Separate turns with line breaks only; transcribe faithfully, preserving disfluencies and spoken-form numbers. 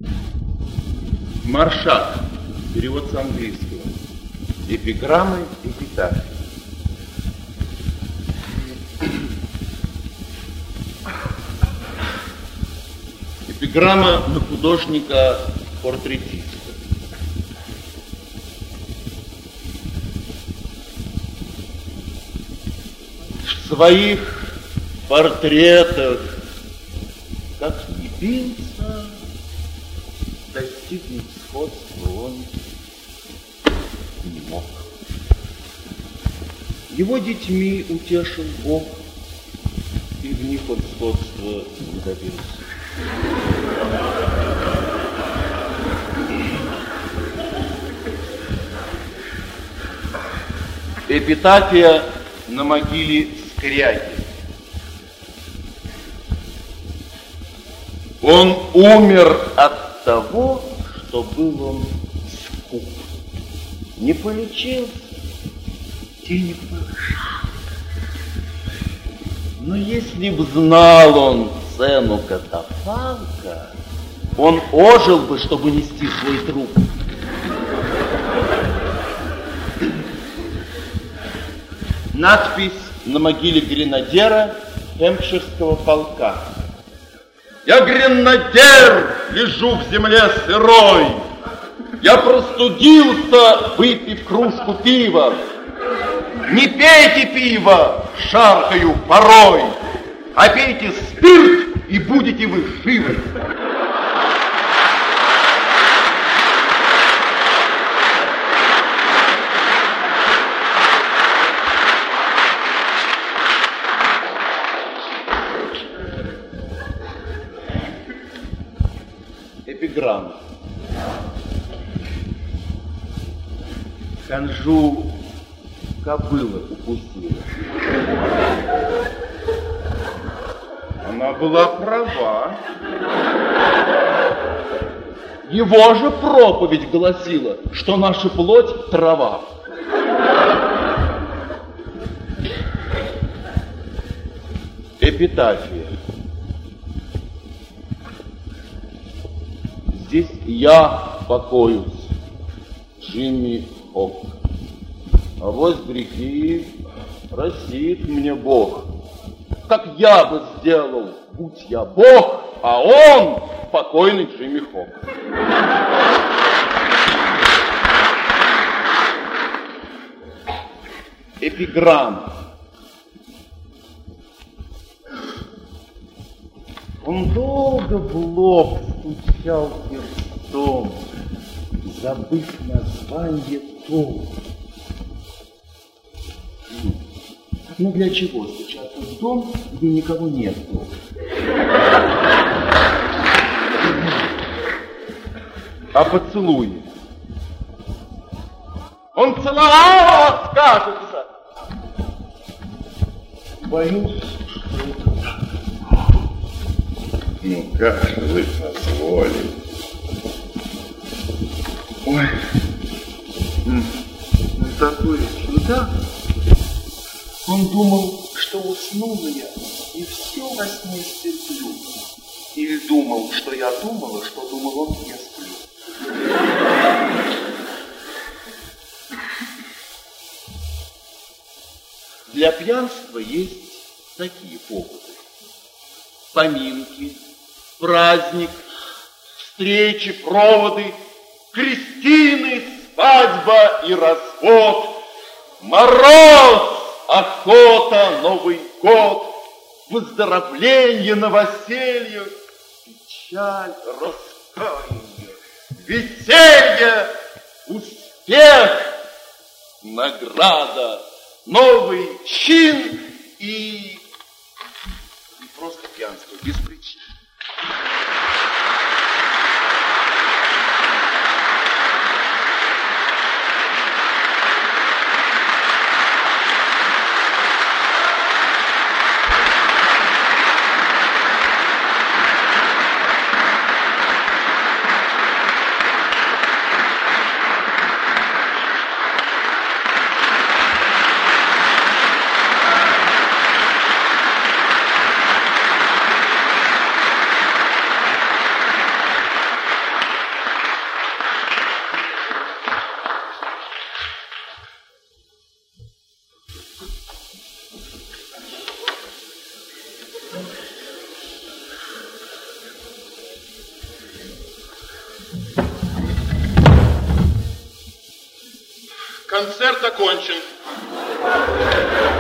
Маршак. Перевод с английского. Эпиграммы эпитафии. Эпиграмма на художника-портретиста. В своих портретах, как ни бился, достигнуть сходства он не мог. Его детьми утешил Бог, и в них он сходства не добился. Эпитафия на могиле Скряги. Он умер от того, что был он скуп. Не полечился, денег было жалко. Но если б знал он цену катафалка, он ожил бы, чтобы нести свой труп. Надпись на могиле гренадера Хэмпширского полка. Я гренадер, лежу в земле сырой. Я простудился, выпив кружку пива. Не пейте пиво, шаркаю порой, а пейте спирт, и будете вы живы. Эпиграмма. Ханжу кобыла упустила. Она была права. Его же проповедь гласила, что наша плоть трава. Эпитафия. Здесь я покоюсь, Джимми Хок. А вот грехи простит мне Бог. Как я бы сделал, будь я Бог, а он покойный Джимми Хок. Эпиграмма. Он долго в лоб стучал перстом, забыв название том. Ну для чего стучаться в дом, где никого нет? А поцелуй. Он целовал, скажется. Боюсь, что это так. Ну как же вы позволили? Ой, ну такое чудо. Он думал, что уснула я, и все во сне стерплю. Или думал, что я думала, что думал он, я сплю. Для пьянства есть такие поводы. Поминки, праздник, встречи, проводы, крестины, свадьба и развод, мороз, охота, Новый год, выздоровление, новоселье, печаль, раскаяние, веселье, успех, награда, новый чин и, и просто пьянство без причин.
Концерт окончен.